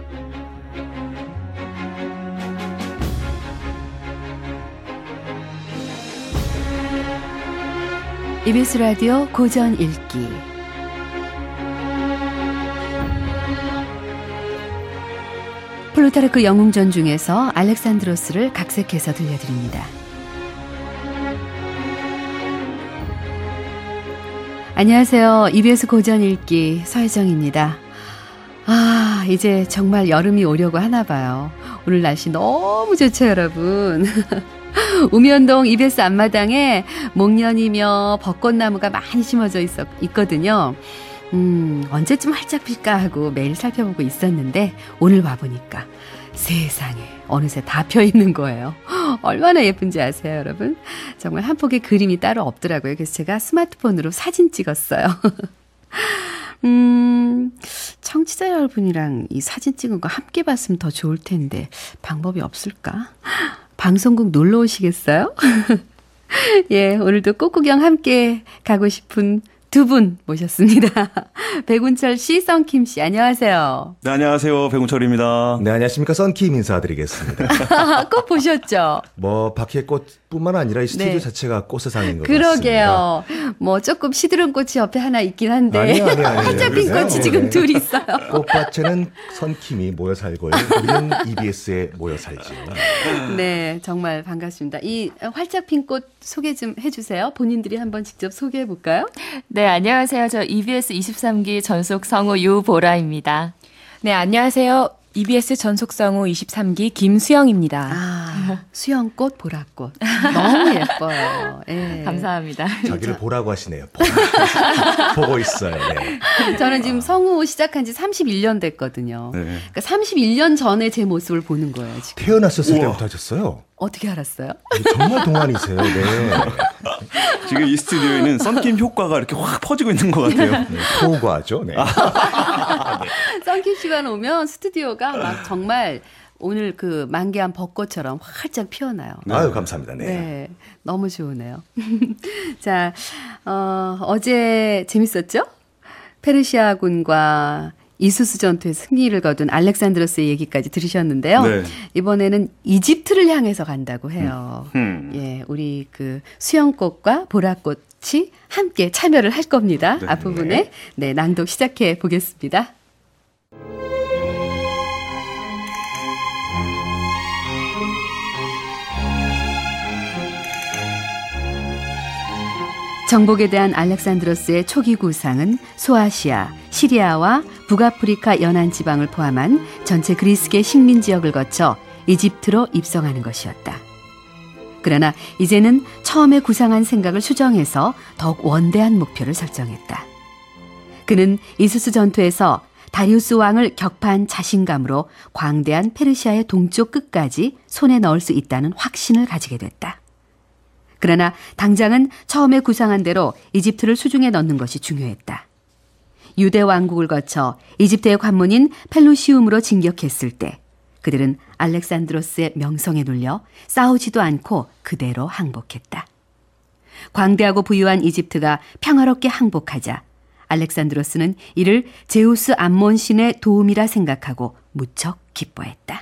EBS 라디오 고전 읽기. 플루타르크 영웅전 중에서 알렉산드로스를 각색해서 들려드립니다. 안녕하세요. EBS 고전 읽기 서혜정입니다. 이제 정말 여름이 오려고 하나 봐요. 오늘 날씨 너무 좋죠, 여러분. 우면동 EBS 앞마당에 목련이며 벚꽃나무가 많이 심어져 있거든요. 언제쯤 활짝 필까 하고 매일 살펴보고 있었는데 오늘 와보니까 세상에 어느새 다 펴있는 거예요. 얼마나 예쁜지 아세요, 여러분? 정말 한 폭의 그림이 따로 없더라고요. 그래서 제가 스마트폰으로 사진 찍었어요. 청취자 여러분이랑 이 사진 찍은 거 함께 봤으면 더 좋을 텐데 방법이 없을까? 방송국 놀러 오시겠어요? 예, 오늘도 꽃구경 함께 가고 싶은 두 분 모셨습니다. 백운철 씨, 썬킴 씨, 안녕하세요. 네, 안녕하세요. 백운철입니다. 네, 안녕하십니까. 썬킴 인사드리겠습니다. 꽃 보셨죠? 바퀴의 꽃뿐만 아니라 이 스튜디오 네. 자체가 꽃세상인 것 그러게요. 같습니다. 조금 시드른 꽃이 옆에 하나 있긴 한데 아니요. 활짝 핀 꽃이 네. 지금 둘 있어요. 꽃밭에는 썬킴이 모여 살고요. 우리는 EBS에 모여 살지요. 네, 정말 반갑습니다. 이 활짝 핀 꽃 소개 좀 해주세요. 본인들이 한번 직접 소개해 볼까요? 네, 안녕하세요. 저 EBS 23기 전속 성우 유보라입니다. 네, 안녕하세요. EBS 전속 성우 23기 김수영입니다. 수영꽃, 보라꽃. 너무 예뻐요. 예. 감사합니다. 자기를 보라고 하시네요. 보고 있어요. 네. 저는 지금 성우 시작한 지 31년 됐거든요. 네. 그러니까 31년 전에 제 모습을 보는 거예요, 지금. 태어났었을 우와. 때부터 하셨어요? 어떻게 알았어요? 정말 동안이세요. 네. 지금 이 스튜디오에는 썬킴 효과가 이렇게 확 퍼지고 있는 것 같아요. 네, 호과죠. 네. 썬킴 씨만 오면 스튜디오가 막 정말 오늘 그 만개한 벚꽃처럼 활짝 피어나요. 아유, 감사합니다. 네. 네, 너무 좋으네요. 자, 어제 재밌었죠? 페르시아군과 이수스 전투에서 승리를 거둔 알렉산드로스의 얘기까지 들으셨는데요. 네. 이번에는 이집트를 향해서 간다고 해요. 예, 우리 그 수영꽃과 보라꽃이 함께 참여를 할 겁니다. 네. 앞부분에 네, 낭독 시작해 보겠습니다. 정복에 대한 알렉산드로스의 초기 구상은 소아시아, 시리아와 북아프리카 연안 지방을 포함한 전체 그리스계 식민 지역을 거쳐 이집트로 입성하는 것이었다. 그러나 이제는 처음에 구상한 생각을 수정해서 더욱 원대한 목표를 설정했다. 그는 이수스 전투에서 다리우스 왕을 격파한 자신감으로 광대한 페르시아의 동쪽 끝까지 손에 넣을 수 있다는 확신을 가지게 됐다. 그러나 당장은 처음에 구상한 대로 이집트를 수중에 넣는 것이 중요했다. 유대 왕국을 거쳐 이집트의 관문인 펠루시움으로 진격했을 때 그들은 알렉산드로스의 명성에 눌려 싸우지도 않고 그대로 항복했다. 광대하고 부유한 이집트가 평화롭게 항복하자 알렉산드로스는 이를 제우스 암몬 신의 도움이라 생각하고 무척 기뻐했다.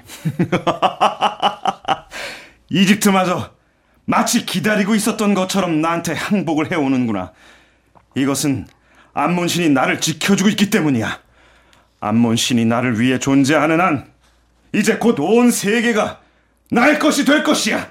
이집트마저 마치 기다리고 있었던 것처럼 나한테 항복을 해오는구나. 이것은 암몬 신이 나를 지켜주고 있기 때문이야. 암몬 신이 나를 위해 존재하는 한 이제 곧 온 세계가 나의 것이 될 것이야.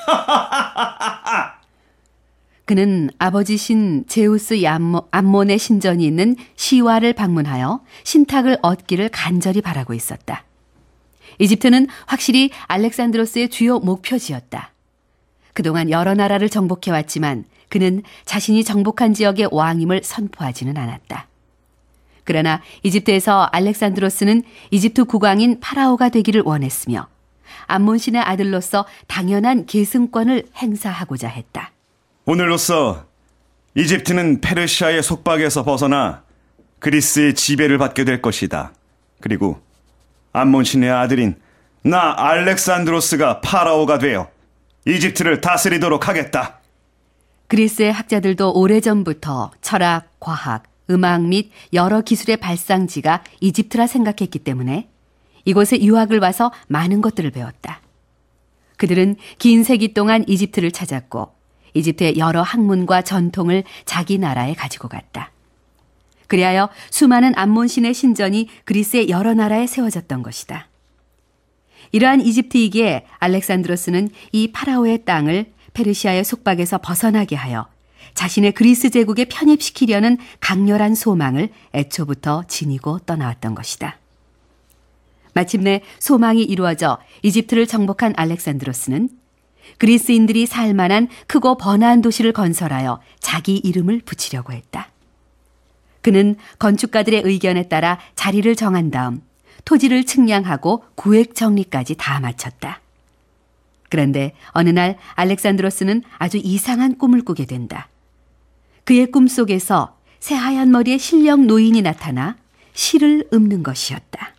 그는 아버지 신 제우스 암몬의 신전이 있는 시와를 방문하여 신탁을 얻기를 간절히 바라고 있었다. 이집트는 확실히 알렉산드로스의 주요 목표지였다. 그동안 여러 나라를 정복해왔지만 그는 자신이 정복한 지역의 왕임을 선포하지는 않았다. 그러나 이집트에서 알렉산드로스는 이집트 국왕인 파라오가 되기를 원했으며 암몬 신의 아들로서 당연한 계승권을 행사하고자 했다. 오늘로써 이집트는 페르시아의 속박에서 벗어나 그리스의 지배를 받게 될 것이다. 그리고 암몬 신의 아들인 나 알렉산드로스가 파라오가 되어 이집트를 다스리도록 하겠다. 그리스의 학자들도 오래전부터 철학, 과학, 음악 및 여러 기술의 발상지가 이집트라 생각했기 때문에 이곳에 유학을 와서 많은 것들을 배웠다. 그들은 긴 세기 동안 이집트를 찾았고 이집트의 여러 학문과 전통을 자기 나라에 가지고 갔다. 그리하여 수많은 암몬신의 신전이 그리스의 여러 나라에 세워졌던 것이다. 이러한 이집트이기에 알렉산드로스는 이 파라오의 땅을 페르시아의 속박에서 벗어나게 하여 자신의 그리스 제국에 편입시키려는 강렬한 소망을 애초부터 지니고 떠나왔던 것이다. 마침내 소망이 이루어져 이집트를 정복한 알렉산드로스는 그리스인들이 살 만한 크고 번화한 도시를 건설하여 자기 이름을 붙이려고 했다. 그는 건축가들의 의견에 따라 자리를 정한 다음 토지를 측량하고 구획 정리까지 다 마쳤다. 그런데 어느 날 알렉산드로스는 아주 이상한 꿈을 꾸게 된다. 그의 꿈속에서 새하얀 머리의 신령 노인이 나타나 시를 읊는 것이었다.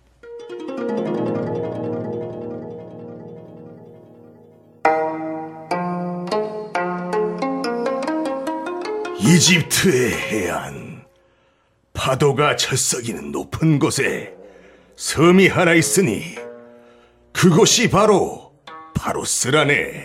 이집트의 해안, 파도가 절썩이는 높은 곳에 섬이 하나 있으니 그곳이 바로 파로스라네.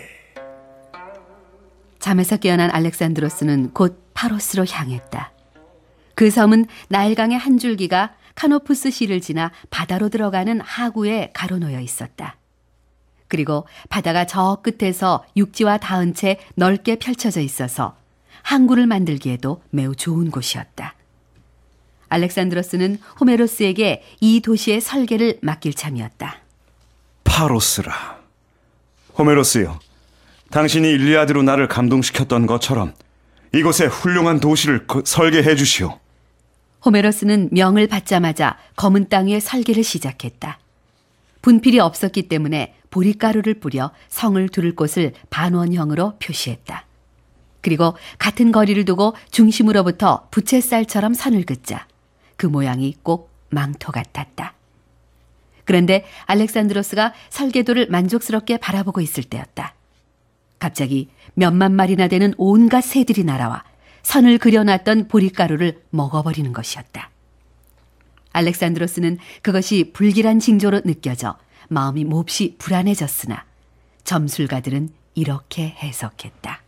잠에서 깨어난 알렉산드로스는 곧 파로스로 향했다. 그 섬은 나일강의 한 줄기가 카노푸스 시를 지나 바다로 들어가는 하구에 가로놓여 있었다. 그리고 바다가 저 끝에서 육지와 닿은 채 넓게 펼쳐져 있어서 항구를 만들기에도 매우 좋은 곳이었다. 알렉산드로스는 호메로스에게 이 도시의 설계를 맡길 참이었다. 파로스라. 호메로스요, 당신이 일리아드로 나를 감동시켰던 것처럼 이곳에 훌륭한 도시를 설계해 주시오. 호메로스는 명을 받자마자 검은 땅 위에 설계를 시작했다. 분필이 없었기 때문에 보리가루를 뿌려 성을 두를 곳을 반원형으로 표시했다. 그리고 같은 거리를 두고 중심으로부터 부채살처럼 선을 긋자 그 모양이 꼭 망토 같았다. 그런데 알렉산드로스가 설계도를 만족스럽게 바라보고 있을 때였다. 갑자기 몇만 마리나 되는 온갖 새들이 날아와 선을 그려놨던 보리가루를 먹어버리는 것이었다. 알렉산드로스는 그것이 불길한 징조로 느껴져 마음이 몹시 불안해졌으나 점술가들은 이렇게 해석했다.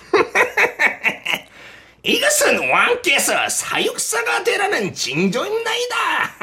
이것은 왕께서 사육사가 되라는 징조입나이다.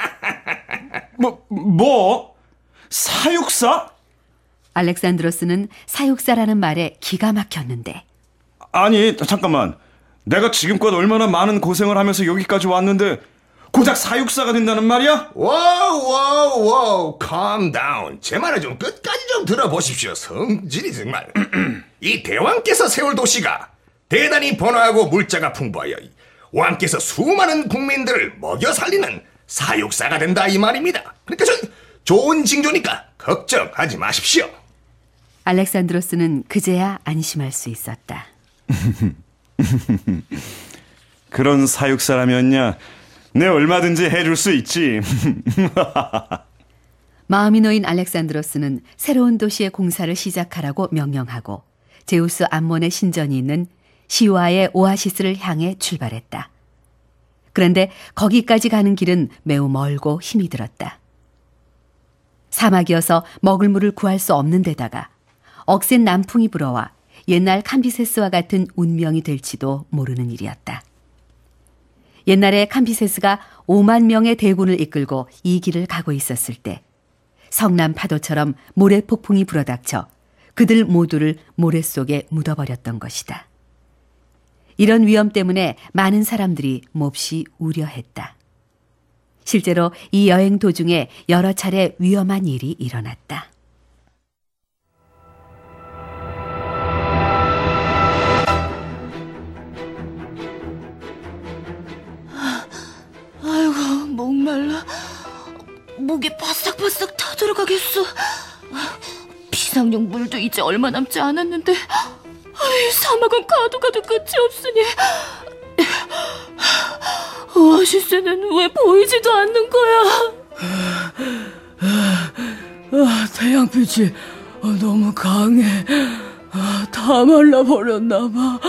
뭐? 사육사? 알렉산드로스는 사육사라는 말에 기가 막혔는데. 아니, 잠깐만. 내가 지금껏 얼마나 많은 고생을 하면서 여기까지 왔는데 고작 사육사가 된다는 말이야? 와우, calm down. 제 말을 좀 끝까지 좀 들어보십시오. 성질이 정말. 이 대왕께서 세울 도시가 대단히 번화하고 물자가 풍부하여 왕께서 수많은 국민들을 먹여 살리는 사육사가 된다 이 말입니다. 그러니까 전 좋은 징조니까 걱정하지 마십시오. 알렉산드로스는 그제야 안심할 수 있었다. 그런 사육사라면야 내 얼마든지 해줄 수 있지. 마음이 놓인 알렉산드로스는 새로운 도시의 공사를 시작하라고 명령하고 제우스 암몬의 신전이 있는 시와의 오아시스를 향해 출발했다. 그런데 거기까지 가는 길은 매우 멀고 힘이 들었다. 사막이어서 먹을 물을 구할 수 없는 데다가 억센 남풍이 불어와 옛날 캄비세스와 같은 운명이 될지도 모르는 일이었다. 옛날에 캄비세스가 5만 명의 대군을 이끌고 이 길을 가고 있었을 때 성남 파도처럼 모래 폭풍이 불어닥쳐 그들 모두를 모래 속에 묻어버렸던 것이다. 이런 위험 때문에 많은 사람들이 몹시 우려했다. 실제로 이 여행 도중에 여러 차례 위험한 일이 일어났다. 아이고, 목말라. 목이 바싹바싹 타들어가겠어. 비상용 물도 이제 얼마 남지 않았는데 사막은 가도 끝이 없으니 오아시스는 왜 보이지도 않는 거야? 태양빛이 너무 강해. 다 말라버렸나 봐.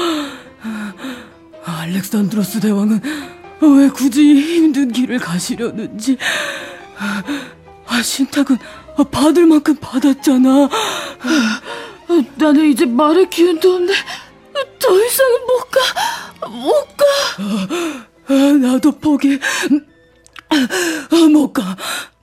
알렉산드로스 대왕은 왜 굳이 힘든 길을 가시려는지 신탁은 받을 만큼 받았잖아. 나는 이제 말할 기운도 없네. 더 이상은 못 가. 나도 포기. 못 가.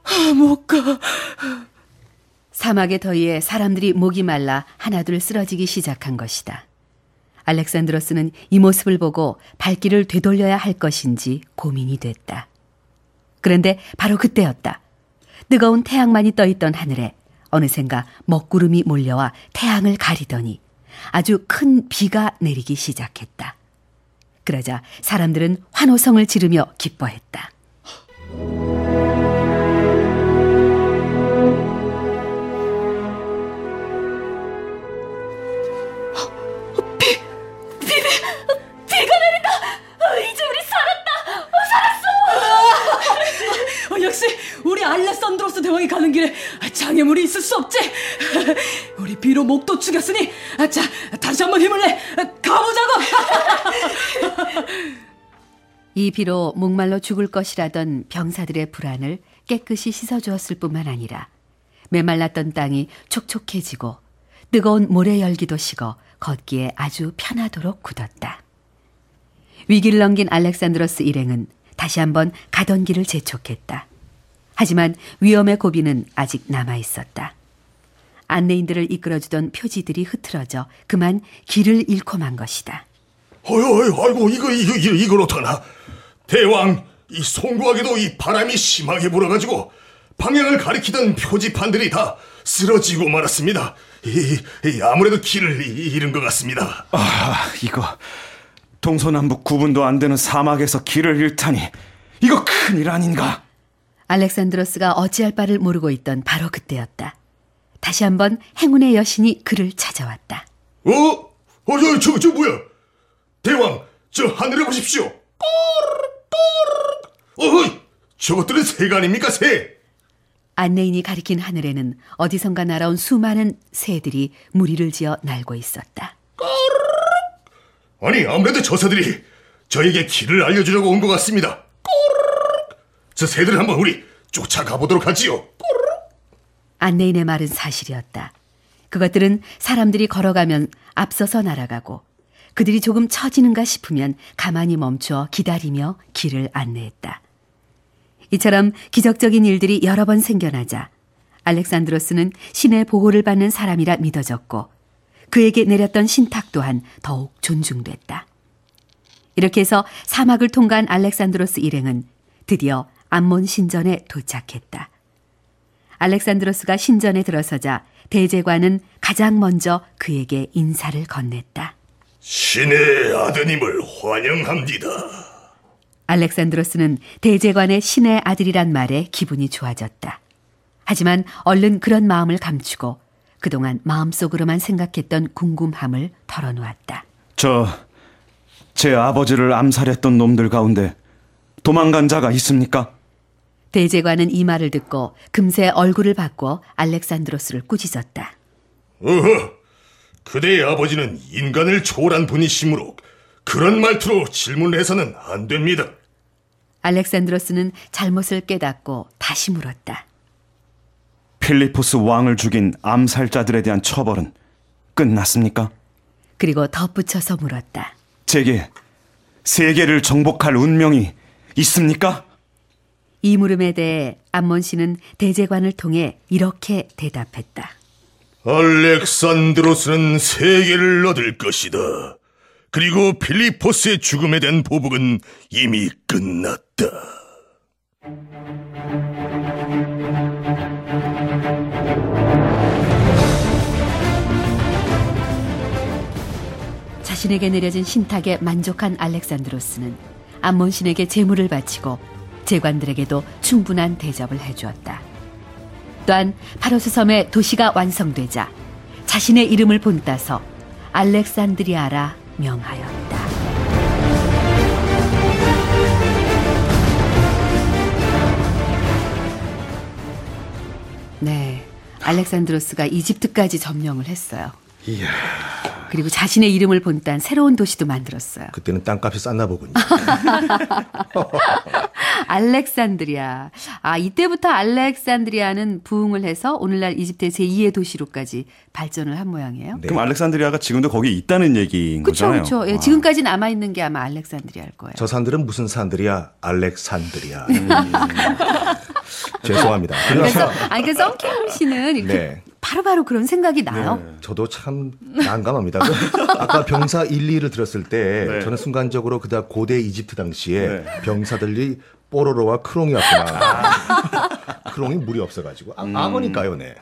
사막의 더위에 사람들이 목이 말라 하나둘 쓰러지기 시작한 것이다. 알렉산드로스는 이 모습을 보고 발길을 되돌려야 할 것인지 고민이 됐다. 그런데 바로 그때였다. 뜨거운 태양만이 떠있던 하늘에 어느샌가 먹구름이 몰려와 태양을 가리더니 아주 큰 비가 내리기 시작했다. 그러자 사람들은 환호성을 지르며 기뻐했다. 비가 내린다. 이제 우리 살았다. 역시 우리 알렉산드로스 대왕이 가는 길에 장애물이 있을 수 없지. 우리 비로 목도 죽였으니 자, 다시 한번 힘을 내. 가보자고. 이 비로 목말라 죽을 것이라던 병사들의 불안을 깨끗이 씻어주었을 뿐만 아니라 메말랐던 땅이 촉촉해지고 뜨거운 모래 열기도 식어 걷기에 아주 편하도록 굳었다. 위기를 넘긴 알렉산드로스 일행은 다시 한번 가던 길을 재촉했다. 하지만 위험의 고비는 아직 남아있었다. 안내인들을 이끌어주던 표지들이 흐트러져 그만 길을 잃고 만 것이다. 아이고 이걸 어떡하나. 대왕, 이 송구하게도 이 바람이 심하게 불어가지고 방향을 가리키던 표지판들이 다 쓰러지고 말았습니다. 아무래도 길을 잃은 것 같습니다. 이거 동서남북 구분도 안 되는 사막에서 길을 잃다니 이거 큰일 아닌가? 알렉산드로스가 어찌할 바를 모르고 있던 바로 그때였다. 다시 한번 행운의 여신이 그를 찾아왔다. 저 뭐야? 대왕, 저 하늘에 보십시오. 저것들은 새가 아닙니까, 새? 안내인이 가리킨 하늘에는 어디선가 날아온 수많은 새들이 무리를 지어 날고 있었다. 아니, 아무래도 저 새들이 저에게 길을 알려주려고 온 것 같습니다. 저 새들을 한번 우리 쫓아가 보도록 하지요. 안내인의 말은 사실이었다. 그것들은 사람들이 걸어가면 앞서서 날아가고 그들이 조금 처지는가 싶으면 가만히 멈춰 기다리며 길을 안내했다. 이처럼 기적적인 일들이 여러 번 생겨나자 알렉산드로스는 신의 보호를 받는 사람이라 믿어졌고 그에게 내렸던 신탁 또한 더욱 존중됐다. 이렇게 해서 사막을 통과한 알렉산드로스 일행은 드디어 암몬 신전에 도착했다. 알렉산드로스가 신전에 들어서자 대제관은 가장 먼저 그에게 인사를 건넸다. 신의 아드님을 환영합니다. 알렉산드로스는 대제관의 신의 아들이란 말에 기분이 좋아졌다. 하지만 얼른 그런 마음을 감추고 그동안 마음속으로만 생각했던 궁금함을 털어놓았다. 제 아버지를 암살했던 놈들 가운데 도망간 자가 있습니까? 대제관은 이 말을 듣고 금세 얼굴을 바꿔 알렉산드로스를 꾸짖었다. 그대의 아버지는 인간을 초월한 분이시므로 그런 말투로 질문을 해서는 안 됩니다. 알렉산드로스는 잘못을 깨닫고 다시 물었다. 필리포스 왕을 죽인 암살자들에 대한 처벌은 끝났습니까? 그리고 덧붙여서 물었다. 제게 세계를 정복할 운명이 있습니까? 이 물음에 대해 암몬 씨는 대제관을 통해 이렇게 대답했다. 알렉산드로스는 세계를 얻을 것이다. 그리고 필리포스의 죽음에 대한 보복은 이미 끝났다. 자신에게 내려진 신탁에 만족한 알렉산드로스는 암몬 신에게 제물을 바치고 제관들에게도 충분한 대접을 해주었다. 또한 파로스 섬의 도시가 완성되자 자신의 이름을 본따서 알렉산드리아라 명하였다. 네, 알렉산드로스가 이집트까지 점령을 했어요. 이야. 그리고 자신의 이름을 본딴 새로운 도시도 만들었어요. 그때는 땅값이 쌌나 보군요. 알렉산드리아. 이때부터 알렉산드리아는 부흥을 해서 오늘날 이집트의 제2의 도시로까지 발전을 한 모양이에요. 네. 그럼 알렉산드리아가 지금도 거기 있다는 얘기인 거잖아요. 그렇죠. 예, 지금까지 남아있는 게 아마 알렉산드리아일 거예요. 저 산들은 무슨 산들이야? 알렉산드리아. 죄송합니다. 그래서 썬킴 씨는 이렇게 네. 바로바로 그런 생각이 나요. 저도 참 난감합니다. 아까 병사 1, 2를 들었을 때 네. 저는 순간적으로 그다 고대 이집트 당시에 네. 병사들이 뽀로로와 크롱이었구나. 크롱이 물이 없어가지고 악어니까요, 네.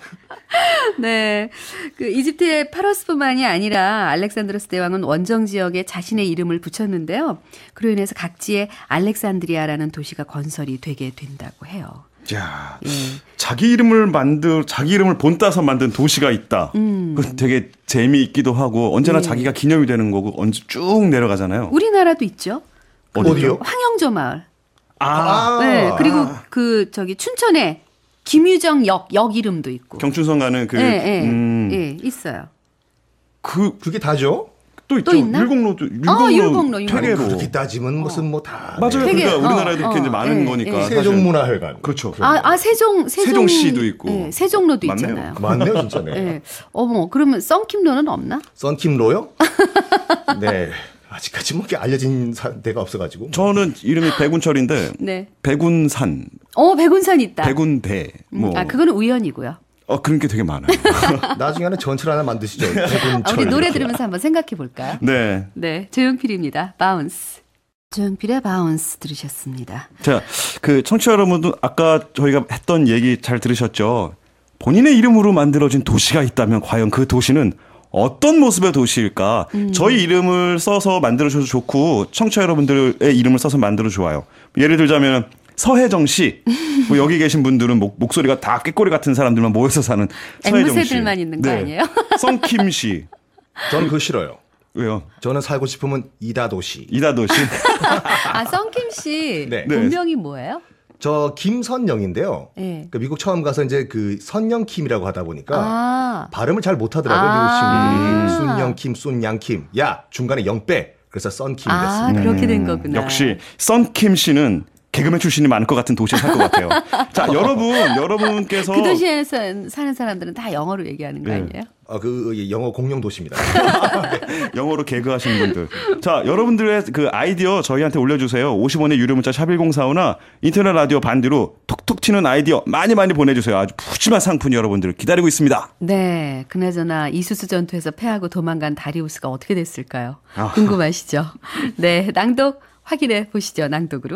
네, 그 이집트의 파로스뿐만이 아니라 알렉산드로스 대왕은 원정 지역에 자신의 이름을 붙였는데요. 그로 인해서 각지에 알렉산드리아라는 도시가 건설이 되게 된다고 해요. 야, 예. 자기 이름을 본따서 만든 도시가 있다. 그 되게 재미있기도 하고 언제나 자기가 기념이 되는 거고 언제 쭉 내려가잖아요. 우리나라도 있죠. 어디요? 황영조 마을. 아, 네, 그리고 춘천에 김유정 역 이름도 있고. 경춘선 가는 예, 있어요. 그게 다죠? 또 있죠. 또 있나? 율곡로도 율곡로. 퇴계로. 그렇게 따지면 무슨 뭐 다. 맞아요. 되게, 그러니까 우리나라에도 이렇게 이제 많은 거니까. 사실. 세종문화회관. 그렇죠. 세종시도 있고. 네, 세종로도 맞네요. 있잖아요. 맞네요, 진짜. 네. 네. 어머, 그러면 썬킴로는 없나? 썬킴로요? 네. 아직까지 뭐 이렇게 알려진 데가 없어가지고. 저는 이름이 백운철인데 네. 백운산, 백운산 있다. 백운대 뭐. 그거는 우연이고요. 그런 게 되게 많아요. 나중에 하나 전철 하나 만드시죠. 백운철. 우리 노래 이렇게. 들으면서 한번 생각해 볼까요? 네. 네, 조용필입니다. 바운스. 조용필의 바운스 들으셨습니다. 자, 그 청취자 여러분도 아까 저희가 했던 얘기 잘 들으셨죠? 본인의 이름으로 만들어진 도시가 있다면 과연 그 도시는 어떤 모습의 도시일까? 저희 이름을 써서 만들어줘도 좋고 청취자 여러분들의 이름을 써서 만들어 좋아요. 예를 들자면 서혜정 씨, 뭐 여기 계신 분들은 목소리가 다 꾀꼬리 같은 사람들만 모여서 사는 서혜정 씨. 앵무새들만 있는 거 아니에요? 썬킴 씨. 저는 그거 싫어요. 왜요? 저는 살고 싶으면 이다도시. 이다도 씨. 썬킴 씨 네. 본명이 뭐예요? 저 김선영인데요. 네. 그러니까 미국 처음 가서 이제 그 선영킴이라고 하다 보니까 아. 발음을 잘 못하더라고요. 미국 친구들이 순영킴, 순양킴. 야 중간에 영 빼. 그래서 썬킴 됐습니다. 그렇게 된 거구나. 역시 썬킴 씨는 개그맨 출신이 많을 것 같은 도시에 살 것 같아요. 자, 여러분께서 그 도시에서 사는 사람들은 다 영어로 얘기하는 거 네. 아니에요? 그 영어 공용 도시입니다. 영어로 개그하시는 분들. 자, 여러분들의 그 아이디어 저희한테 올려주세요. 50원의 유료 문자 샵1045나 인터넷 라디오 반디로 톡톡 튀는 아이디어 많이 보내주세요. 아주 푸짐한 상품 여러분들을 기다리고 있습니다. 네, 그나저나 이수스 전투에서 패하고 도망간 다리우스가 어떻게 됐을까요? 궁금하시죠? 네, 낭독 확인해 보시죠. 낭독으로.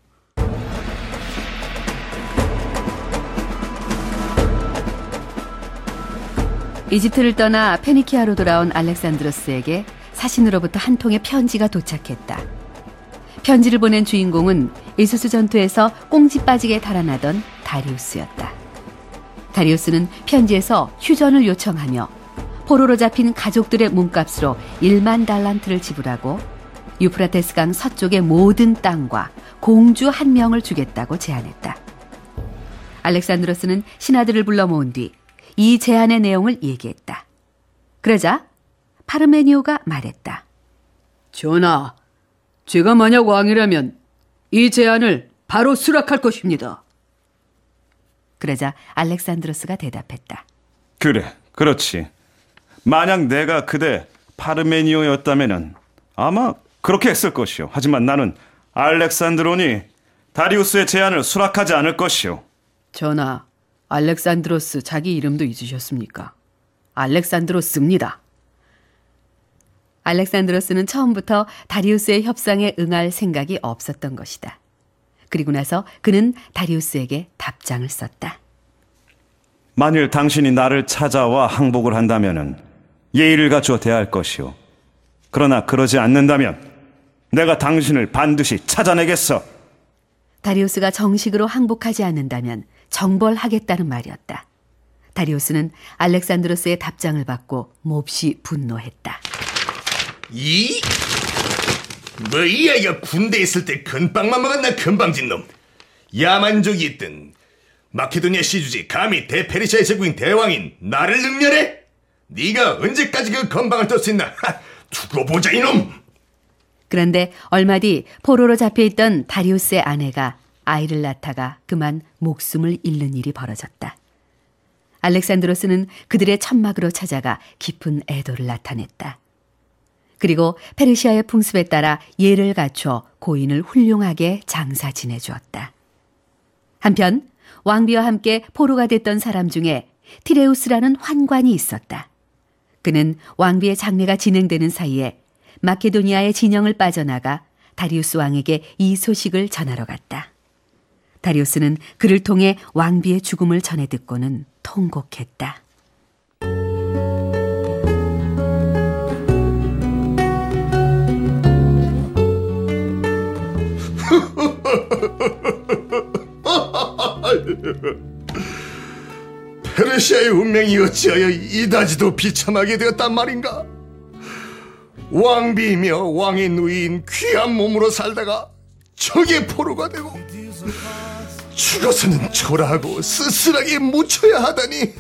이집트를 떠나 페니키아로 돌아온 알렉산드로스에게 사신으로부터 한 통의 편지가 도착했다. 편지를 보낸 주인공은 이수스 전투에서 꽁지 빠지게 달아나던 다리우스였다. 다리우스는 편지에서 휴전을 요청하며 포로로 잡힌 가족들의 몸값으로 1만 달란트를 지불하고 유프라테스 강 서쪽의 모든 땅과 공주 1명을 주겠다고 제안했다. 알렉산드로스는 신하들을 불러 모은 뒤 이 제안의 내용을 얘기했다. 그러자 파르메니오가 말했다. 전하, 제가 만약 왕이라면 이 제안을 바로 수락할 것입니다. 그러자 알렉산드로스가 대답했다. 그래, 그렇지. 만약 내가 그대 파르메니오였다면은 아마 그렇게 했을 것이오. 하지만 나는 알렉산드로니 다리우스의 제안을 수락하지 않을 것이오. 전하, 알렉산드로스 자기 이름도 잊으셨습니까? 알렉산드로스입니다. 알렉산드로스는 처음부터 다리우스의 협상에 응할 생각이 없었던 것이다. 그리고 나서 그는 다리우스에게 답장을 썼다. 만일 당신이 나를 찾아와 항복을 한다면은 예의를 갖추어 대할 것이오. 그러나 그러지 않는다면 내가 당신을 반드시 찾아내겠어. 다리우스가 정식으로 항복하지 않는다면 정벌하겠다는 말이었다. 다리우스는 알렉산드로스의 답장을 받고 몹시 분노했다. 이 아이가 군대에 있을 때 건빵만 먹었나 건방진 놈. 야만족이 있든 마케도니아 시주지 감히 대페르시아의 제국인 대왕인 나를 능멸해? 네가 언제까지 그 건방을 뜰 수 있나? 두고 보자 이놈. 그런데 얼마 뒤 포로로 잡혀있던 다리우스의 아내가 아이를 낳다가 그만 목숨을 잃는 일이 벌어졌다. 알렉산드로스는 그들의 천막으로 찾아가 깊은 애도를 나타냈다. 그리고 페르시아의 풍습에 따라 예를 갖춰 고인을 훌륭하게 장사 지내주었다. 한편 왕비와 함께 포로가 됐던 사람 중에 티레우스라는 환관이 있었다. 그는 왕비의 장례가 진행되는 사이에 마케도니아의 진영을 빠져나가 다리우스 왕에게 이 소식을 전하러 갔다. 다리우스는 그를 통해 왕비의 죽음을 전해 듣고는 통곡했다. 페르시아의 운명이 어찌하여 이다지도 비참하게 되었단 말인가? 왕비이며 왕의 누이인 귀한 몸으로 살다가 적의 포로가 되고 죽어서는 초라하고 쓸쓸하게 묻혀야 하다니.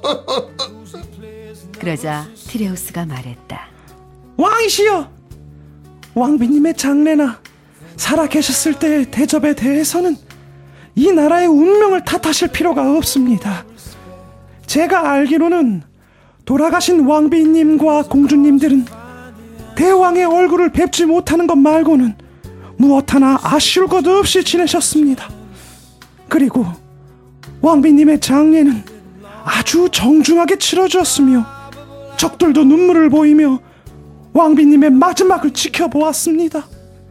그러자 티레우스가 말했다. 왕이시여, 왕비님의 장례나 살아계셨을 때의 대접에 대해서는 이 나라의 운명을 탓하실 필요가 없습니다. 제가 알기로는 돌아가신 왕비님과 공주님들은 대왕의 얼굴을 뵙지 못하는 것 말고는 무엇 하나 아쉬울 것 없이 지내셨습니다. 그리고 왕비님의 장례는 아주 정중하게 치러졌으며 적들도 눈물을 보이며 왕비님의 마지막을 지켜보았습니다.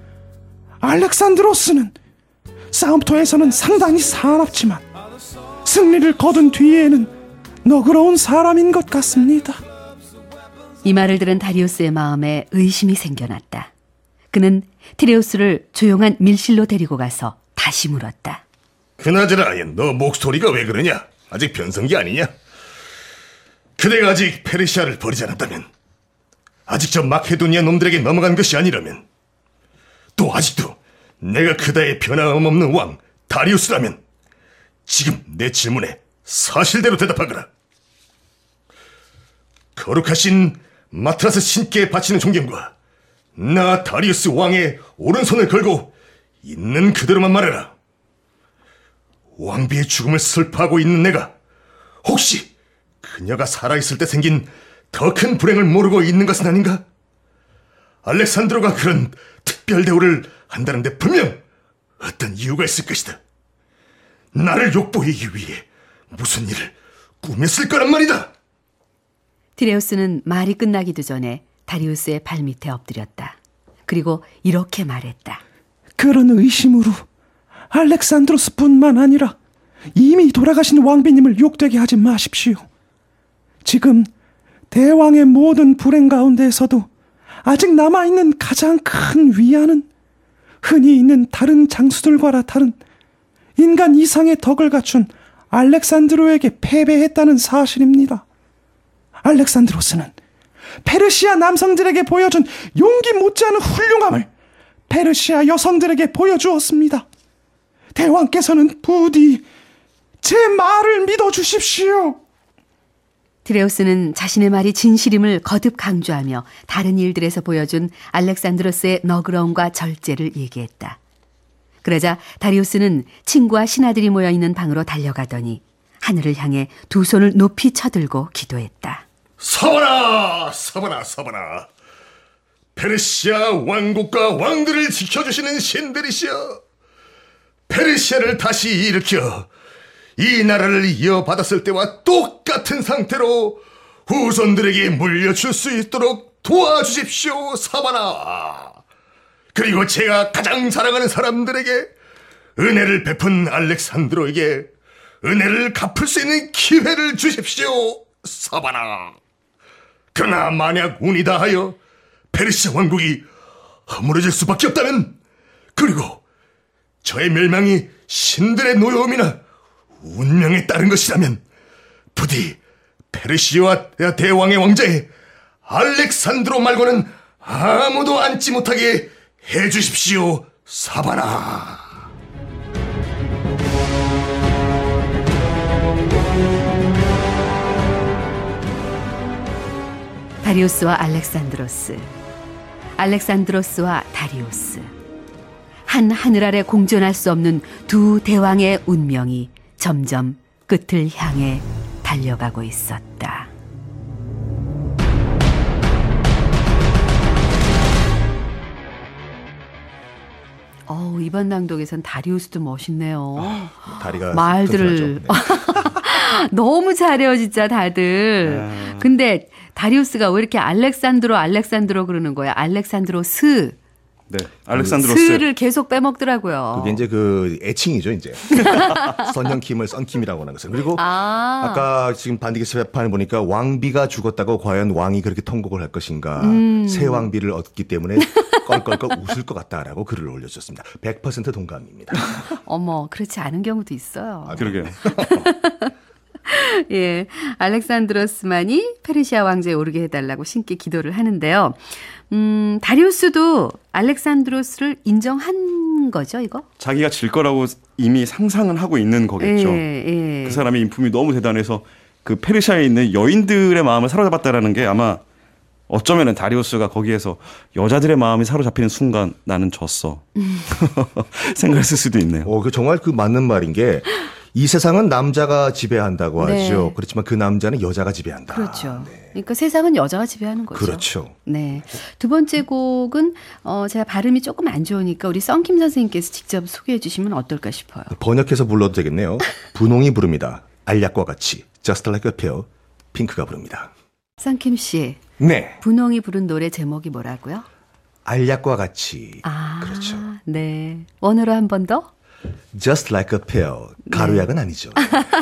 알렉산드로스는 싸움터에서는 상당히 사납지만 승리를 거둔 뒤에는 너그러운 사람인 것 같습니다. 이 말을 들은 다리우스의 마음에 의심이 생겨났다. 그는 티레우스를 조용한 밀실로 데리고 가서 다시 물었다. 그나저나 너 목소리가 왜 그러냐? 아직 변성기 아니냐? 그대가 아직 페르시아를 버리지 않았다면, 아직 저 마케도니아 놈들에게 넘어간 것이 아니라면, 또 아직도 내가 그다의 변함없는 왕 다리우스라면 지금 내 질문에 사실대로 대답하거라. 거룩하신 마트라스 신께 바치는 존경과 나 다리우스 왕의 오른손을 걸고 있는 그대로만 말해라. 왕비의 죽음을 슬퍼하고 있는 내가 혹시 그녀가 살아있을 때 생긴 더 큰 불행을 모르고 있는 것은 아닌가? 알렉산드로가 그런 특별 대우를 한다는데 분명 어떤 이유가 있을 것이다. 나를 욕보이기 위해 무슨 일을 꾸몄을 거란 말이다. 티레우스는 말이 끝나기도 전에 다리우스의 발밑에 엎드렸다. 그리고 이렇게 말했다. 그런 의심으로 알렉산드로스뿐만 아니라 이미 돌아가신 왕비님을 욕되게 하지 마십시오. 지금 대왕의 모든 불행 가운데에서도 아직 남아있는 가장 큰 위안은 흔히 있는 다른 장수들과라 다른 인간 이상의 덕을 갖춘 알렉산드로에게 패배했다는 사실입니다. 알렉산드로스는 페르시아 남성들에게 보여준 용기 못지않은 훌륭함을 페르시아 여성들에게 보여주었습니다. 대왕께서는 부디 제 말을 믿어주십시오. 티레우스는 자신의 말이 진실임을 거듭 강조하며 다른 일들에서 보여준 알렉산드로스의 너그러움과 절제를 얘기했다. 그러자 다리우스는 친구와 신하들이 모여있는 방으로 달려가더니 하늘을 향해 두 손을 높이 쳐들고 기도했다. 사바나, 사바나, 사바나. 페르시아 왕국과 왕들을 지켜주시는 신들이시여, 페르시아를 다시 일으켜 이 나라를 이어받았을 때와 똑같은 상태로 후손들에게 물려줄 수 있도록 도와주십시오, 사바나. 그리고 제가 가장 사랑하는 사람들에게 은혜를 베푼 알렉산드로에게 은혜를 갚을 수 있는 기회를 주십시오, 사바나. 그러나 만약 운이 다하여 페르시아 왕국이 허물어질 수밖에 없다면, 그리고 저의 멸망이 신들의 노여움이나 운명에 따른 것이라면 부디 페르시아 대왕의 왕자에 알렉산드로 말고는 아무도 앉지 못하게 해주십시오, 사바나. 다리우스와 알렉산드로스, 알렉산드로스와 다리우스. 한 하늘 아래 공존할 수 없는 두 대왕의 운명이 점점 끝을 향해 달려가고 있었다. 이번 낭독에선 다리우스도 멋있네요. 다리가 말들을 너무 잘해요, 진짜 다들. 근데 다리우스가 왜 이렇게 알렉산드로 그러는 거야? 알렉산드로스. 네, 알렉산드로스. 스를 계속 빼먹더라고요. 그게 이제 그 애칭이죠, 이제. 선영킴을 썬킴이라고 하는 것은. 그리고 아까 지금 반디게스 회판을 보니까 왕비가 죽었다고 과연 왕이 그렇게 통곡을 할 것인가. 새 왕비를 얻기 때문에 껄껄껄 웃을 것 같다라고 글을 올려주셨습니다. 100% 동감입니다. 어머, 그렇지 않은 경우도 있어요. 그러게요. 예, 알렉산드로스만이 페르시아 왕조에 오르게 해달라고 신께 기도를 하는데요. 다리우스도 알렉산드로스를 인정한 거죠, 이거? 자기가 질 거라고 이미 상상은 하고 있는 거겠죠. 예. 그 사람의 인품이 너무 대단해서 그 페르시아에 있는 여인들의 마음을 사로잡았다라는 게 아마 어쩌면은 다리우스가 거기에서 여자들의 마음이 사로잡히는 순간 나는 졌어. 생각했을 수도 있네요. 그 정말 그 맞는 말인 게 이 세상은 남자가 지배한다고 하죠. 네. 그렇지만 그 남자는 여자가 지배한다. 그렇죠. 그러니까 세상은 여자가 지배하는 거죠. 그렇죠. 네. 두 번째 곡은 제가 발음이 조금 안 좋으니까 우리 썬킴 선생님께서 직접 소개해 주시면 어떨까 싶어요. 번역해서 불러도 되겠네요. 분홍이 부릅니다. 알약과 같이 Just Like a Pill. 핑크가 부릅니다. 썬킴 씨. 네. 분홍이 부른 노래 제목이 뭐라고요? 알약과 같이. 아, 그렇죠. 네. 원어로 한 번 더? Just Like a Pill. 가루약은 아니죠.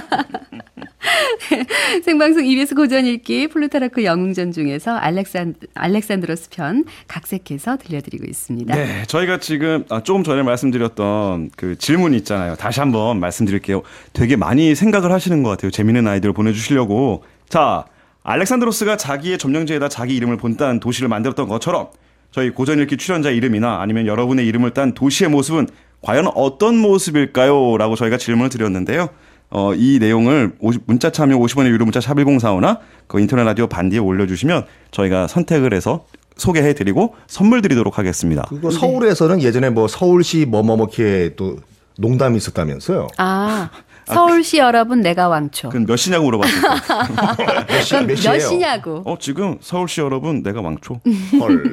생방송 EBS 고전 읽기 플루타르크 영웅전 중에서 알렉산드로스 편 각색해서 들려드리고 있습니다. 네, 저희가 지금 조금 전에 말씀드렸던 그 질문 있잖아요. 다시 한번 말씀드릴게요. 되게 많이 생각을 하시는 것 같아요. 재미있는 아이디어를 보내주시려고. 자, 알렉산드로스가 자기의 점령지에다 자기 이름을 본딴 도시를 만들었던 것처럼 저희 고전 읽기 출연자 이름이나 아니면 여러분의 이름을 딴 도시의 모습은 과연 어떤 모습일까요? 라고 저희가 질문을 드렸는데요. 이 내용을 문자 참여 50원의 유료 문자 샵1045나 그 인터넷 라디오 반디에 올려주시면 저희가 선택을 해서 소개해드리고 선물 드리도록 하겠습니다. 그리고 서울에서는 예전에 뭐 서울시 뭐뭐뭐케 또 농담이 있었다면서요. 서울시 여러분 내가 왕초. 그럼 몇 시냐고 물어봤어요. 몇 시예요? 몇 시냐고. 지금 서울시 여러분 내가 왕초. 헐.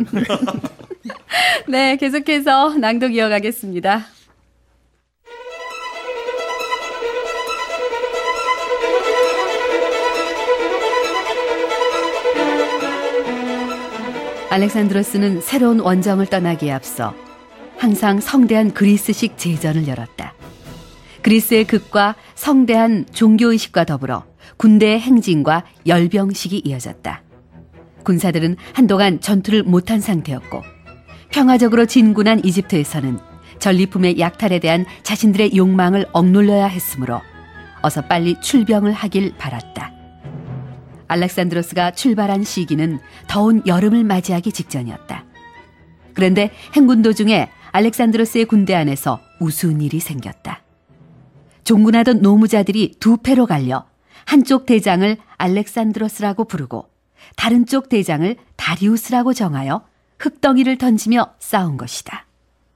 네, 계속해서 낭독 이어가겠습니다. 알렉산드로스는 새로운 원정을 떠나기에 앞서 항상 성대한 그리스식 제전을 열었다. 그리스의 극과 성대한 종교의식과 더불어 군대의 행진과 열병식이 이어졌다. 군사들은 한동안 전투를 못한 상태였고 평화적으로 진군한 이집트에서는 전리품의 약탈에 대한 자신들의 욕망을 억눌러야 했으므로 어서 빨리 출병을 하길 바랐다. 알렉산드로스가 출발한 시기는 더운 여름을 맞이하기 직전이었다. 그런데 행군 도중에 알렉산드로스의 군대 안에서 우스운 일이 생겼다. 종군하던 노무자들이 두 패로 갈려 한쪽 대장을 알렉산드로스라고 부르고 다른 쪽 대장을 다리우스라고 정하여 흙덩이를 던지며 싸운 것이다.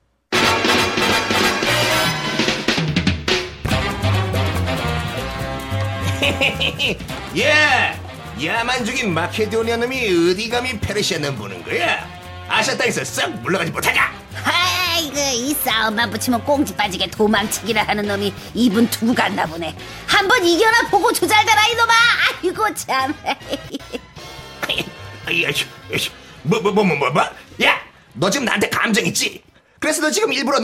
야만 죽인 마케도니아 놈이 어디 감히 페르시아 놈 보는 거야? 아시아 땅에서 썩 물러가지 못하냐? 아이고, 이 싸움만 붙이면 꽁지 빠지게 도망치기라 하는 놈이 입은 두고 갔나 보네. 한번 이겨나 보고 조잘대라 이놈아. 아이고 참. 뭐? 야, 너 지금 나한테 감정 있지? 그래서 너 지금 일부러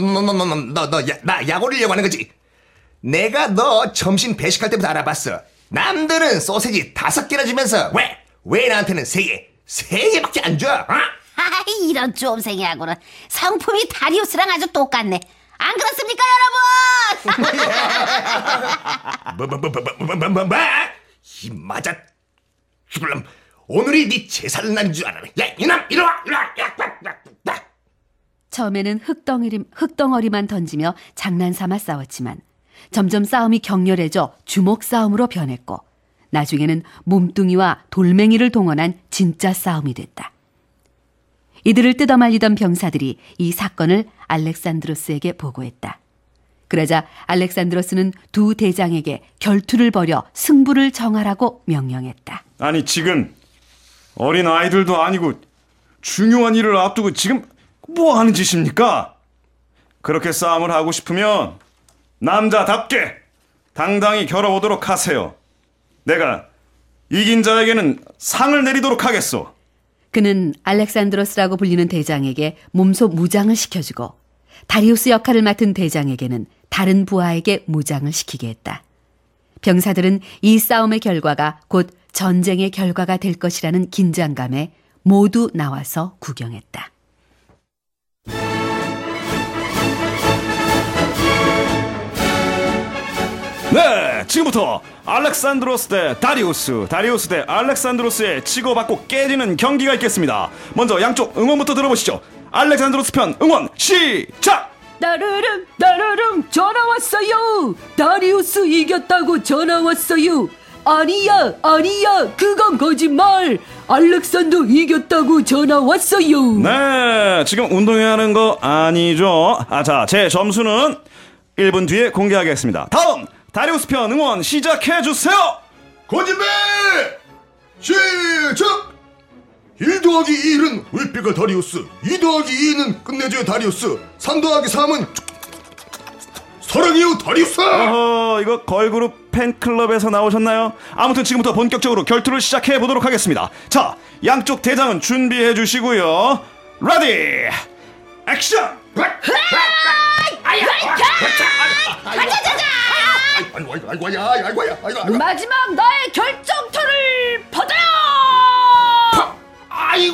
나 약 올리려고 하는 거지? 내가 너 점심 배식할 때부터 알아봤어. 남들은 소세지 5개나 주면서 왜 나한테는 3개밖에 안 줘? 어? 아이, 이런 쫌생이하고는 성품이 다리우스랑 아주 똑같네. 안 그렇습니까 여러분? 이 맞아 죽을람. 오늘이 네 제살 날인 줄 알아네. 야, 이놈 이리 와. 처음에는 흙덩어리만 던지며 장난삼아 싸웠지만 점점 싸움이 격렬해져 주먹 싸움으로 변했고 나중에는 몸뚱이와 돌멩이를 동원한 진짜 싸움이 됐다. 이들을 뜯어말리던 병사들이 이 사건을 알렉산드로스에게 보고했다. 그러자 알렉산드로스는 두 대장에게 결투를 벌여 승부를 정하라고 명령했다. 아니 지금 어린 아이들도 아니고 중요한 일을 앞두고 지금 뭐 하는 짓입니까? 그렇게 싸움을 하고 싶으면 남자답게 당당히 겨뤄보도록 하세요. 내가 이긴 자에게는 상을 내리도록 하겠소. 그는 알렉산드로스라고 불리는 대장에게 몸소 무장을 시켜주고 다리우스 역할을 맡은 대장에게는 다른 부하에게 무장을 시키게 했다. 병사들은 이 싸움의 결과가 곧 전쟁의 결과가 될 것이라는 긴장감에 모두 나와서 구경했다. 네, 지금부터 알렉산드로스 대 다리우스, 다리우스 대 알렉산드로스의 치고받고 깨지는 경기가 있겠습니다. 먼저 양쪽 응원부터 들어보시죠. 알렉산드로스 편 응원 시작! 따르릉 따르릉 전화 왔어요. 다리우스 이겼다고 전화 왔어요. 아니야 그건 거짓말. 알렉산더 이겼다고 전화 왔어요. 네, 지금 운동회하는 거 아니죠? 자, 제 점수는 1분 뒤에 공개하겠습니다. 다음 다리우스 편 응원 시작해주세요. 거짓말! 시작! 1 더하기 1은 윗배가 다리우스, 2 더하기 2는 끝내줘요 다리우스, 3 더하기 3은 사랑해요 다리우스! 이거 걸그룹 팬클럽에서 나오셨나요? 아무튼 지금부터 본격적으로 결투를 시작해보도록 하겠습니다. 자, 양쪽 대장은 준비해주시고요. 레디! 액션! 마지막 나의 결정토를 받아요. 아이고!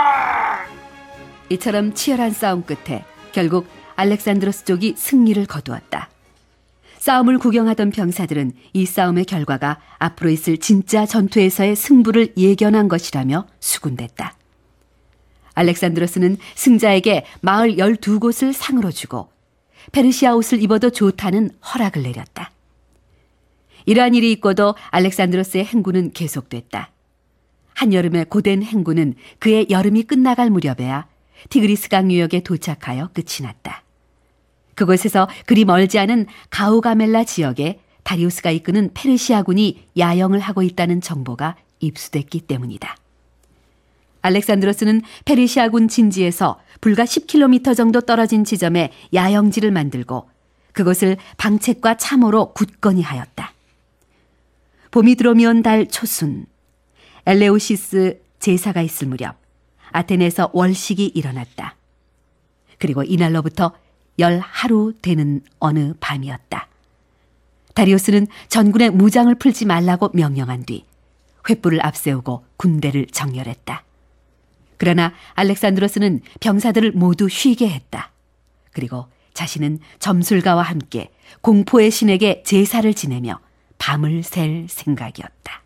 이처럼 치열한 싸움 끝에 결국 알렉산드로스 쪽이 승리를 거두었다. 싸움을 구경하던 병사들은 이 싸움의 결과가 앞으로 있을 진짜 전투에서의 승부를 예견한 것이라며 수군댔다. 알렉산드로스는 승자에게 마을 12곳을 상으로 주고 페르시아 옷을 입어도 좋다는 허락을 내렸다. 이러한 일이 있고도 알렉산드로스의 행군은 계속됐다. 한여름의 고된 행군은 그의 여름이 끝나갈 무렵에야 티그리스강 유역에 도착하여 끝이 났다. 그곳에서 그리 멀지 않은 가우가멜라 지역에 다리우스가 이끄는 페르시아군이 야영을 하고 있다는 정보가 입수됐기 때문이다. 알렉산드로스는 페르시아군 진지에서 불과 10km 정도 떨어진 지점에 야영지를 만들고 그곳을 방책과 참호로 굳건히 하였다. 봄이 들어오면 달 초순, 엘레오시스 제사가 있을 무렵 아테네에서 월식이 일어났다. 그리고 이날로부터 10하루 되는 어느 밤이었다. 다리우스는 전군에 무장을 풀지 말라고 명령한 뒤 횃불을 앞세우고 군대를 정렬했다. 그러나 알렉산드로스는 병사들을 모두 쉬게 했다. 그리고 자신은 점술가와 함께 공포의 신에게 제사를 지내며 밤을 샐 생각이었다.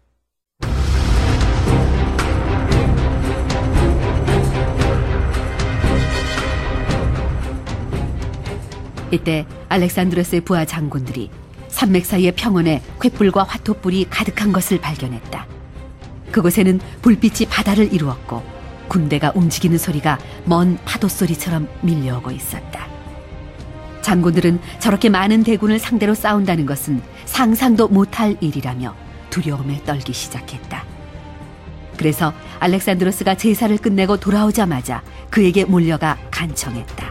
이때 알렉산드로스의 부하 장군들이 산맥 사이의 평원에 횃불과 화토불이 가득한 것을 발견했다. 그곳에는 불빛이 바다를 이루었고 군대가 움직이는 소리가 먼 파도 소리처럼 밀려오고 있었다. 장군들은 저렇게 많은 대군을 상대로 싸운다는 것은 상상도 못할 일이라며 두려움에 떨기 시작했다. 그래서 알렉산드로스가 제사를 끝내고 돌아오자마자 그에게 몰려가 간청했다.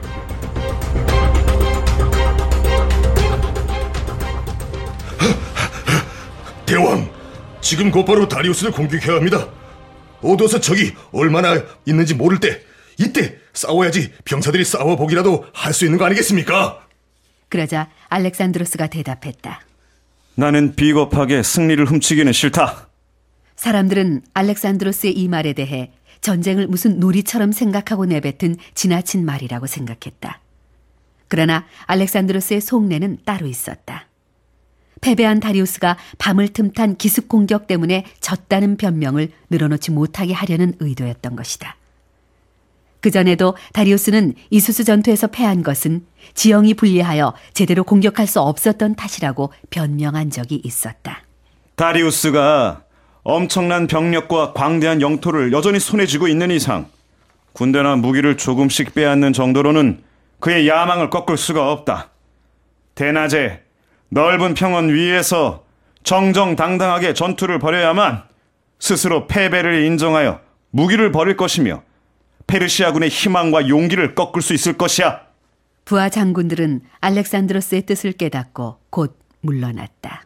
대왕, 지금 곧바로 다리우스를 공격해야 합니다. 어두워서 적이 얼마나 있는지 모를 때 이때 싸워야지 병사들이 싸워보기라도 할 수 있는 거 아니겠습니까? 그러자 알렉산드로스가 대답했다. 나는 비겁하게 승리를 훔치기는 싫다. 사람들은 알렉산드로스의 이 말에 대해 전쟁을 무슨 놀이처럼 생각하고 내뱉은 지나친 말이라고 생각했다. 그러나 알렉산드로스의 속내는 따로 있었다. 패배한 다리우스가 밤을 틈탄 기습 공격 때문에 졌다는 변명을 늘어놓지 못하게 하려는 의도였던 것이다. 그전에도 다리우스는 이수스 전투에서 패한 것은 지형이 불리하여 제대로 공격할 수 없었던 탓이라고 변명한 적이 있었다. 다리우스가 엄청난 병력과 광대한 영토를 여전히 손에 쥐고 있는 이상 군대나 무기를 조금씩 빼앗는 정도로는 그의 야망을 꺾을 수가 없다. 대낮에 넓은 평원 위에서 정정당당하게 전투를 벌여야만 스스로 패배를 인정하여 무기를 버릴 것이며 페르시아군의 희망과 용기를 꺾을 수 있을 것이야. 부하 장군들은 알렉산드로스의 뜻을 깨닫고 곧 물러났다.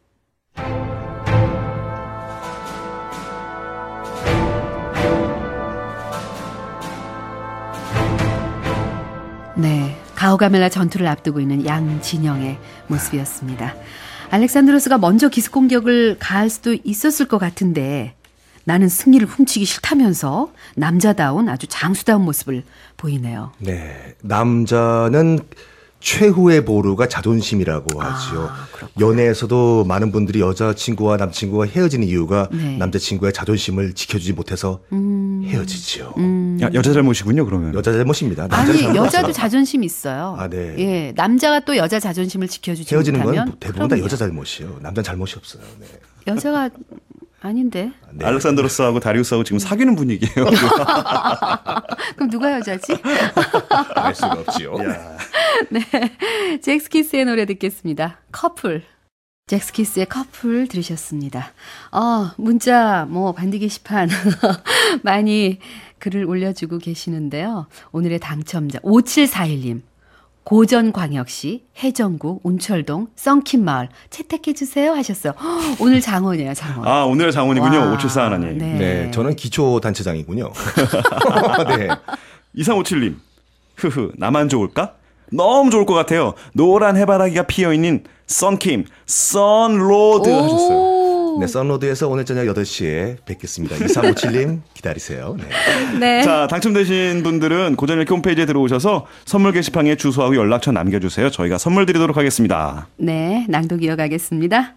네, 가오가멜라 전투를 앞두고 있는 양 진영의 모습이었습니다. 알렉산드로스가 먼저 기습 공격을 가할 수도 있었을 것 같은데 나는 승리를 훔치기 싫다면서 남자다운 아주 장수다운 모습을 보이네요. 네, 남자는 최후의 보루가 자존심이라고 하죠. 연애에서도 많은 분들이 여자친구와 남자친구가 헤어지는 이유가 네. 남자친구의 자존심을 지켜주지 못해서 헤어지죠. 여자 잘못이군요, 그러면. 여자 잘못입니다. 아니, 잘못 여자도 없어요. 자존심 있어요. 아, 네. 예, 남자가 또 여자 자존심을 지켜주지 헤어지는 못하면 건 대부분 다 그럼요. 여자 잘못이에요. 남자는 잘못이 없어요. 네. 여자가 아닌데. 네. 알렉산드로스하고 다리우스하고 지금 사귀는 분위기예요. 그럼 누가 여자지? 알 수가 없지요. 네, 잭스키스의 노래 듣겠습니다. 커플. 잭스키스의 커플 들으셨습니다. 문자 반디 게시판 많이 글을 올려주고 계시는데요. 오늘의 당첨자 5741님. 고전광역시 해정구 운철동 썬킴마을 채택해주세요 하셨어요. 오늘 장원이에요, 장원. 아, 오늘 장원이군요. 와, 574 하나님. 네. 네, 저는 기초단체장이군요. 네. 2357님. 나만 좋을까? 너무 좋을 것 같아요. 노란 해바라기가 피어있는 썬킴, 썬로드 하셨어요. 네, 썬로드에서 오늘 저녁 8시에 뵙겠습니다. 2357님 기다리세요. 네. 네. 자, 당첨되신 분들은 고전일기 홈페이지에 들어오셔서 선물 게시판에 주소하고 연락처 남겨주세요. 저희가 선물 드리도록 하겠습니다. 네, 낭독 이어가겠습니다.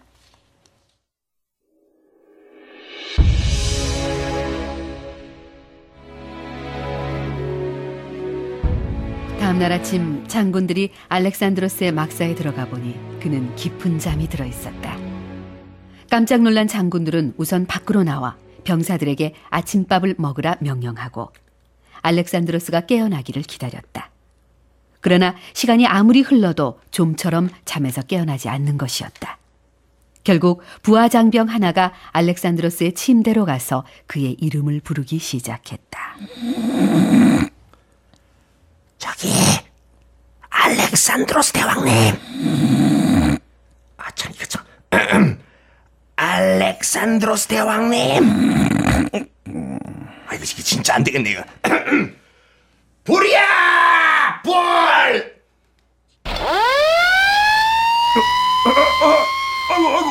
다음날 아침 장군들이 알렉산드로스의 막사에 들어가 보니 그는 깊은 잠이 들어 있었다. 깜짝 놀란 장군들은 우선 밖으로 나와 병사들에게 아침밥을 먹으라 명령하고 알렉산드로스가 깨어나기를 기다렸다. 그러나 시간이 아무리 흘러도 좀처럼 잠에서 깨어나지 않는 것이었다. 결국 부하 장병 하나가 알렉산드로스의 침대로 가서 그의 이름을 부르기 시작했다. 저기 알렉산드로스 대왕님. 참 이거 참. 알렉산드로스 대왕님. 이거 진짜 안 되겠네 이거. 불이야! 불! 아이고,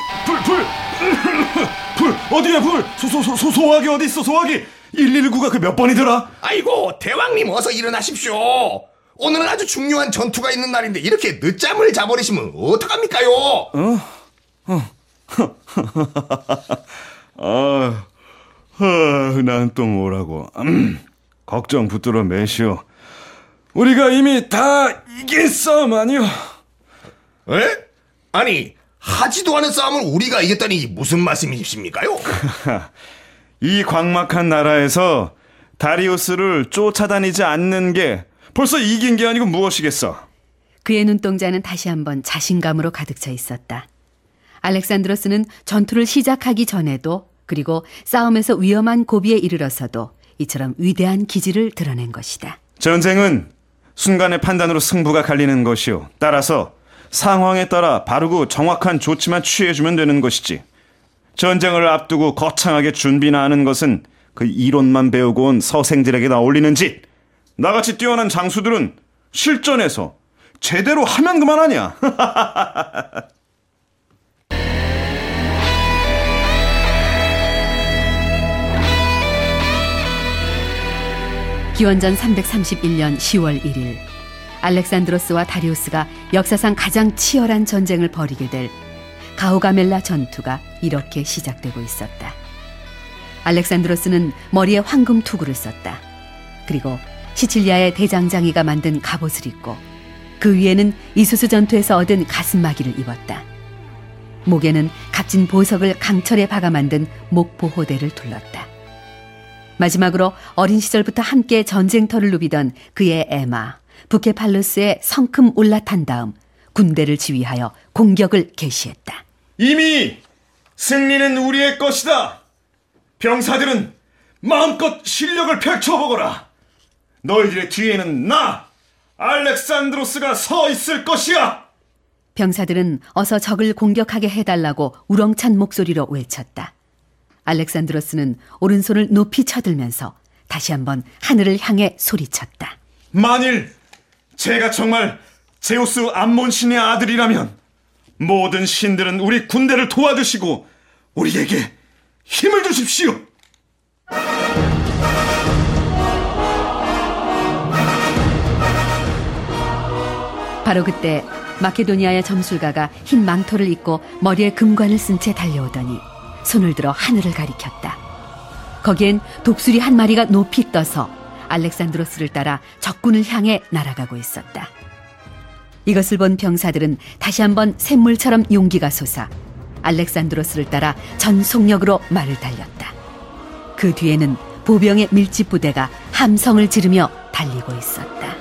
불! 어디야, 불! 소화기 어디 있어, 소화기! 119가 그 몇 번이더라? 아이고 대왕님 어서 일어나십시오. 오늘은 아주 중요한 전투가 있는 날인데 이렇게 늦잠을 자버리시면 어떡합니까요? 난 또 뭐라고. 걱정 붙들어 매시오. 우리가 이미 다 이긴 싸움 아니오. 에? 아니 하지도 않은 싸움을 우리가 이겼다니 무슨 말씀이십니까요? 이 광막한 나라에서 다리우스를 쫓아다니지 않는 게 벌써 이긴 게 아니고 무엇이겠어. 그의 눈동자는 다시 한번 자신감으로 가득 차 있었다. 알렉산드로스는 전투를 시작하기 전에도 그리고 싸움에서 위험한 고비에 이르러서도 이처럼 위대한 기질을 드러낸 것이다. 전쟁은 순간의 판단으로 승부가 갈리는 것이요. 따라서 상황에 따라 바르고 정확한 조치만 취해주면 되는 것이지. 전쟁을 앞두고 거창하게 준비나 하는 것은 그 이론만 배우고 온 서생들에게나 어울리는 짓. 나같이 뛰어난 장수들은 실전에서 제대로 하면 그만 아니야. 기원전 331년 10월 1일 알렉산드로스와 다리우스가 역사상 가장 치열한 전쟁을 벌이게 될 가오가멜라 전투가 이렇게 시작되고 있었다. 알렉산드로스는 머리에 황금 투구를 썼다. 그리고 시칠리아의 대장장이가 만든 갑옷을 입고 그 위에는 이수스 전투에서 얻은 가슴마기를 입었다. 목에는 값진 보석을 강철에 박아 만든 목보호대를 둘렀다. 마지막으로 어린 시절부터 함께 전쟁터를 누비던 그의 에마 부케팔루스의 성큼 올라탄 다음 군대를 지휘하여 공격을 개시했다. 이미 승리는 우리의 것이다. 병사들은 마음껏 실력을 펼쳐보거라. 너희들의 뒤에는 나 알렉산드로스가 서 있을 것이야. 병사들은 어서 적을 공격하게 해달라고 우렁찬 목소리로 외쳤다. 알렉산드로스는 오른손을 높이 쳐들면서 다시 한번 하늘을 향해 소리쳤다. 만일 제가 정말 제우스 암몬 신의 아들이라면 모든 신들은 우리 군대를 도와주시고 우리에게 힘을 주십시오. 바로 그때 마케도니아의 점술가가 흰 망토를 입고 머리에 금관을 쓴 채 달려오더니 손을 들어 하늘을 가리켰다. 거기엔 독수리 한 마리가 높이 떠서 알렉산드로스를 따라 적군을 향해 날아가고 있었다. 이것을 본 병사들은 다시 한번 샘물처럼 용기가 솟아 알렉산드로스를 따라 전속력으로 말을 달렸다. 그 뒤에는 보병의 밀집 부대가 함성을 지르며 달리고 있었다.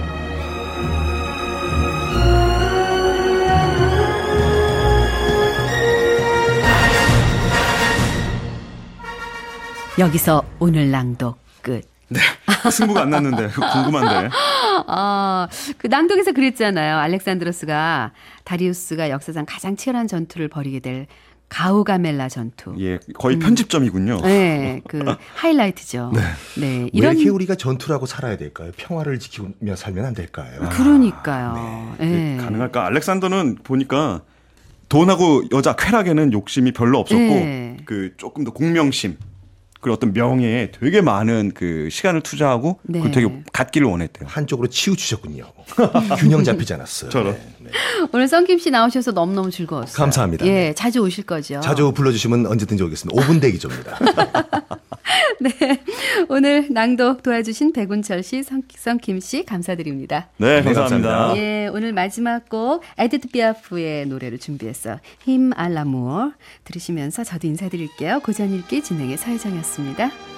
여기서 오늘 낭독 끝. 네, 승부가 안 났는데 궁금한데. 그 낭독에서 그랬잖아요. 알렉산드로스가 다리우스가 역사상 가장 치열한 전투를 벌이게 될 가우가멜라 전투. 예, 거의 편집점이군요. 네, 그 하이라이트죠. 네, 왜 이렇게 우리가 전투라고 살아야 될까요? 평화를 지키며 살면 안 될까요? 그러니까요. 네. 가능할까? 알렉산더는 보니까 돈하고 여자 쾌락에는 욕심이 별로 없었고, 네. 그 조금 더 공명심. 그리고 어떤 명예에 되게 많은 그 시간을 투자하고 네. 그걸 되게 갖기를 원했대요. 한쪽으로 치우치셨군요. 균형 잡히지 않았어요. 저런. 네. 오늘 썬킴 씨 나오셔서 너무너무 즐거웠어요. 감사합니다. 예, 자주 오실 거죠. 자주 불러주시면 언제든지 오겠습니다. 5분 대기조입니다. 네, 오늘 낭독 도와주신 백운철 씨, 썬킴 씨 감사드립니다. 네, 네, 감사합니다. 감사합니다. 예, 오늘 마지막 곡 에디트 피아프의 노래를 준비했어요. 힘 알라무어 들으시면서 저도 인사드릴게요. 고전 읽기 진행의 서혜정이었습니다.